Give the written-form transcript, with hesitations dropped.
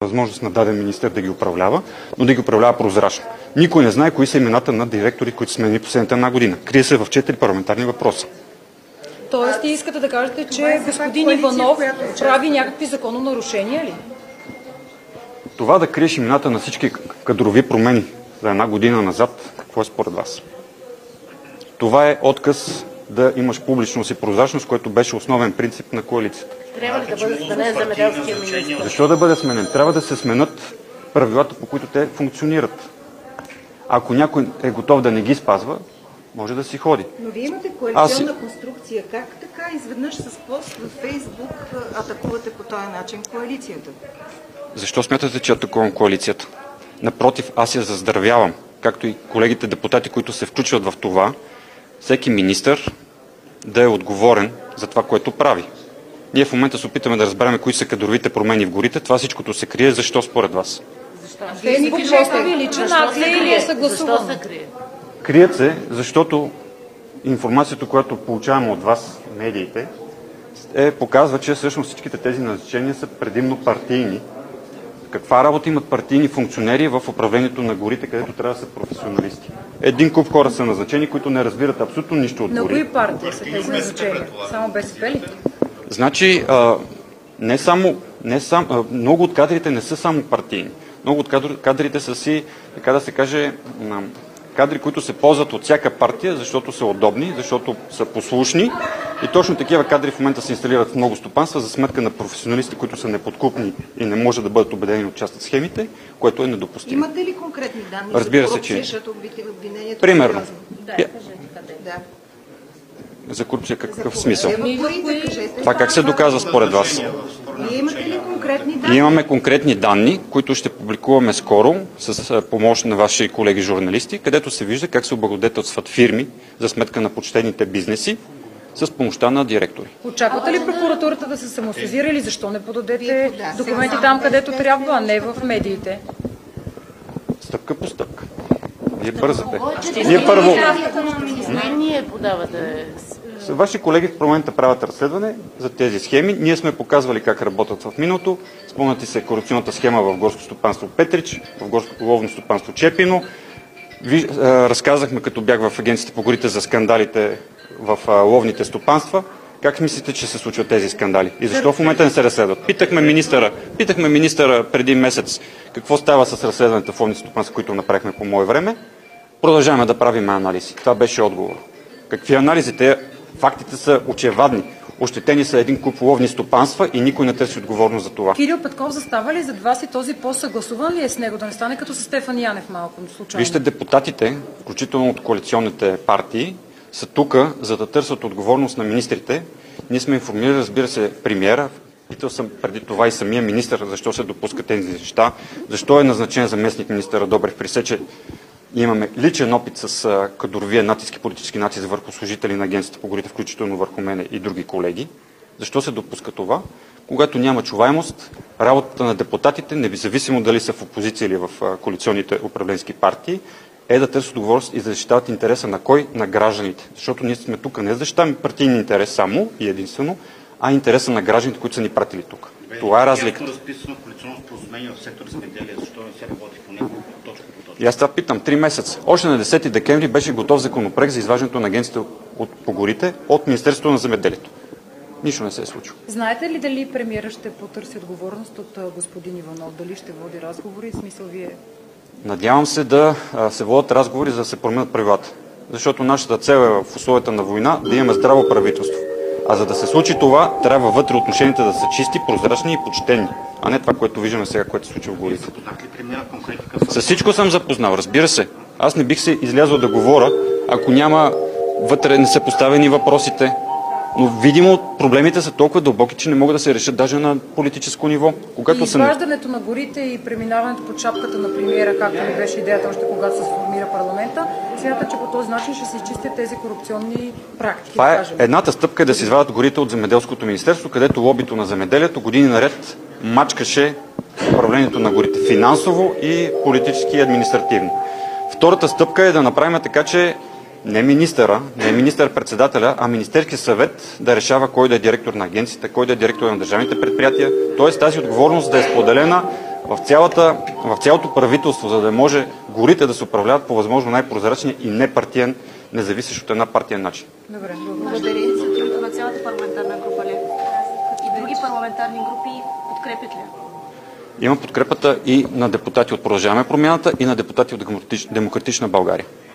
възможност на даден министър да ги управлява, но да ги управлява прозрачно. Никой не знае кои са имената на директори, които сменили последната една година. Крие се в 4 парламентарни въпроса. Тоест, искате да кажете, че господин Иванов прави някакви закононарушения ли? Това да криеш имената на всички кадрови промени за една година назад, какво е според вас? Това е отказ да имаш публичност и прозрачност, което беше основен принцип на коалицията. Трябва ли да бъде сменен земеделския министър? Защо да бъде сменен? Трябва да се сменят правилата, по които те функционират. Ако някой е готов да не ги спазва, може да си ходи. Но вие имате коалиционна конструкция. Как така изведнъж с пост във Фейсбук атакувате по този начин коалицията? Защо смятате, че атакувам коалицията? Напротив, аз я заздравявам, както и колегите депутати, които се включват в това, всеки министър да е отговорен за това, което прави. Ние в момента се опитаме да разберем кои са кадровите промени в горите. Това всичкото се крие. Защо според вас? Фейсбук поста ви личен акт или е съгласувано? Защо се крие? Крият се, защото информацията, която получаваме от вас, медиите, показва, че всъщност всичките тези назначения са предимно партийни. Каква работа имат партийни функционери в управлението на горите, където трябва да са професионалисти? Един куп хора са назначени, които не разбират абсолютно нищо от На гори. кои партии са тези назначения? Само БСП ли? Значи, много от кадрите не са само партийни. Много от кадрите са си, така да се каже, кадри, които се ползват от всяка партия, защото са удобни, защото са послушни. И точно такива кадри в момента се инсталират в много стопанства за сметка на професионалисти, които са неподкупни и не може да бъдат убедени от част от схемите, което е недопустимо. Имате ли конкретни данни Разбира за се, корупция, че защото обвинението примерно. Да. За корупция какъв смисъл? Кажете. Това как се доказва според вас? Вие имате ли конкретни данни? Имаме конкретни данни, които ще публикуваме скоро с помощ на ваши колеги журналисти, където се вижда как се облагодетелстват фирми за сметка на почтените бизнеси с помощта на директори. Очаквате ли прокуратурата да се самосезира или защо не подадете документи там, където трябва, а не в медиите? Стъпка по стъпка. Вие бързате. Вие първо... Ние подавате... Ваши колеги в момента правят разследване за тези схеми. Ние сме показвали как работят в миналото. Спомняте се корупционната схема в горско стопанство Петрич, в горско ловно стопанство Чепино. Разказахме, като бях в агенцията по горите, за скандалите в ловните стопанства. Как мислите, че се случват тези скандали? И защо в момента не се разследват? Питахме министъра преди месец какво става с разследването в ловните стопанства, които направихме по мое време. Продължаваме да правим анализи. Това беше отговор. Какви анализи? Фактите са очевадни. Ощетени са един куп ловни стопанства и никой не търси отговорност за това. Кирил Петков застава ли зад вас и този пост съгласуван ли е с него, да не стане като с Стефан Янев малко случайно? Вижте, депутатите, включително от коалиционните партии, са тук, за да търсят отговорност на министрите. Ние сме информирали, разбира се, премиера. Питал съм преди това и самия министър, защо се допускат тези неща, защо е назначен заместник министъра Добрев, при все, че имаме личен опит с кадровия натиск и политически натиск върху служители на агенцията по горите, включително върху мене и други колеги. Защо се допуска това? Когато няма чуваемост, работата на депутатите, независимо дали са в опозиция или в коалиционните управленски партии, е да търсят отговорност и да защитават интереса на кой? На гражданите. Защото ние сме тук не да защитаваме партийни интерес само и единствено, а интереса на гражданите, които са ни пратили тук. Това е разликата. Разписано в коалиционно споразумение в сектор земеделие, защо не се работи по него точка по точка? И аз това питам 3 месеца. Още на 10 декември беше готов законопроект за изваждането на агенцията по горите от Министерството на земеделието. Нищо не се е случило. Знаете ли дали премиера ще потърси отговорност от господин Иванов? Дали ще води разговори? В смисъл вие... Надявам се да се водят разговори, за да се променят правилата. Защото нашата цел е в условията на война да имаме здраво правителство. А за да се случи това, трябва вътре отношенията да са чисти, прозрачни и почтени, а не това, което виждаме сега, което се случва в горите. С всичко съм запознал, разбира се. Аз не бих се излязъл да говоря, ако няма вътре не са поставени въпросите. Но видимо проблемите са толкова дълбоки, че не могат да се решат даже на политическо ниво. И изваждането на горите и преминаването под шапката на премиера, както ми беше идеята още когато се сформира парламента, смята, че по този начин ще се изчистят тези корупционни практики. Това е едната стъпка, да се извадят горите от Земеделското министерство, където лобито на земеделието години наред мачкаше управлението на горите финансово и политически и административно. Втората стъпка е да направим така, че не министъра, не министър-председателя, а Министерския съвет да решава кой да е директор на агенцията, кой да е директор на държавните предприятия. Тоест тази отговорност да е споделена в цялото правителство, за да може горите да се управляват по възможно най-прозрачния и непартиен, независещ от една партия начин. Добре, Благодаря. Инициативата на цялата парламентарна група ли? И други парламентарни групи подкрепят ли? Има подкрепата и на депутати от Продължаваме промяната, и на депутати от Демократична България.